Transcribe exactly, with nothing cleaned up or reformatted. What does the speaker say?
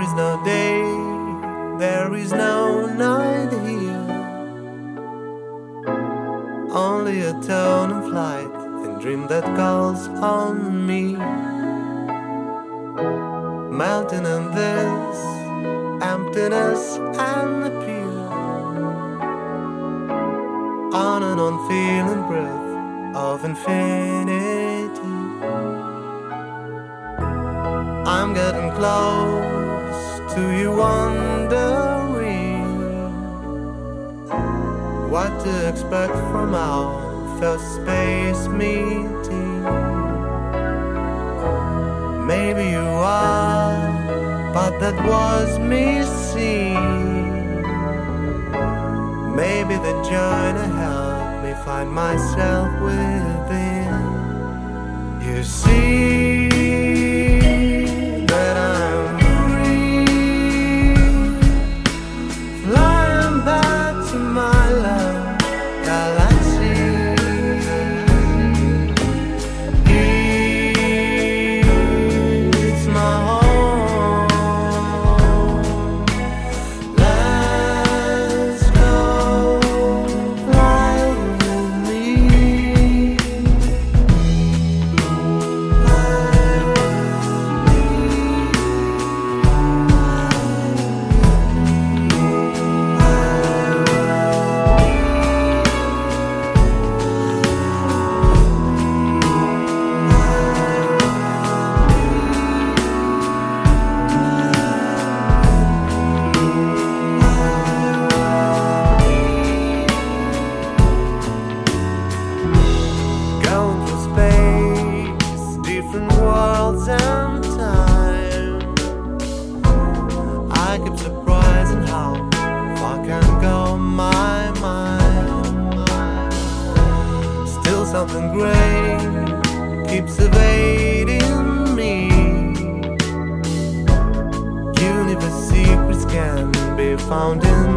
is no day, there is no night here. Only a tone in flight and dream that calls on me. Melting in this emptiness and appear. On and on feeling breath of infinity. I'm getting close to you, wondering what to expect from our first space meeting. Maybe you are, but that was missing. Maybe the journey helped me find myself within. You see that I'm free, flying back to my love galaxy. It's my home. Let's go fly with me. Going through space, different worlds and time. I keep surprising how far can go my mind. Still something great keeps evading me. Universe secrets can be found in